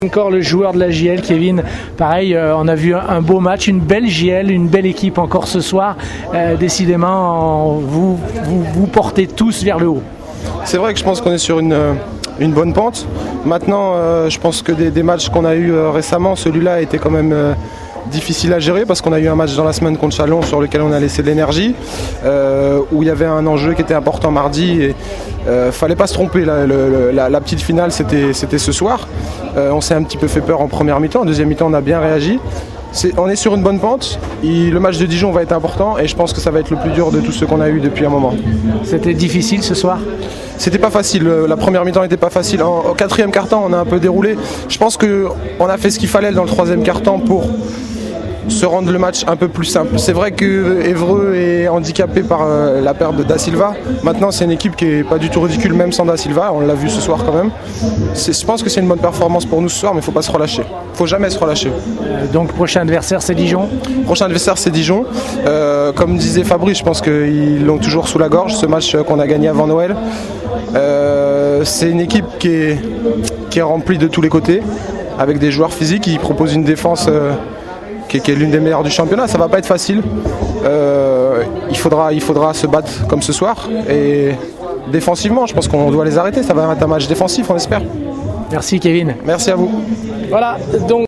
Encore le joueur de la JL, Kevin. Pareil, on a vu un beau match, une belle JL, une belle équipe encore ce soir. Décidément, vous portez tous vers le haut. C'est vrai que je pense qu'on est sur une bonne pente. Maintenant, je pense que des matchs qu'on a eu récemment, celui-là a été quand même difficile à gérer parce qu'on a eu un match dans la semaine contre Chalon sur lequel on a laissé de l'énergie, où il y avait un enjeu qui était important mardi et fallait pas se tromper. La petite finale c'était ce soir. On s'est un petit peu fait peur en première mi-temps, en deuxième mi-temps on a bien réagi. On est sur une bonne pente. Le match de Dijon va être important et je pense que ça va être le plus dur de tout ce qu'on a eu depuis un moment. C'était difficile ce soir? C'était pas facile, la première mi-temps n'était pas facile. Au quatrième quart-temps on a un peu déroulé. Je pense qu'on a fait ce qu'il fallait dans le troisième quart-temps pour se rendre le match un peu plus simple. C'est vrai que Évreux est handicapé par la perte de Da Silva. Maintenant c'est une équipe qui n'est pas du tout ridicule même sans Da Silva, on l'a vu ce soir quand même. Je pense que c'est une bonne performance pour nous ce soir, mais il ne faut pas se relâcher. Il ne faut jamais se relâcher. Donc prochain adversaire c'est Dijon? Prochain adversaire c'est Dijon. Comme disait Fabrice, je pense qu'ils l'ont toujours sous la gorge, ce match qu'on a gagné avant Noël. C'est une équipe qui est remplie de tous les côtés, avec des joueurs physiques qui proposent une défense qui est l'une des meilleures du championnat. Ça va pas être facile. Il faudra se battre comme ce soir. Et défensivement, je pense qu'on doit les arrêter. Ça va être un match défensif, on espère. Merci Kevin. Merci à vous. Voilà, donc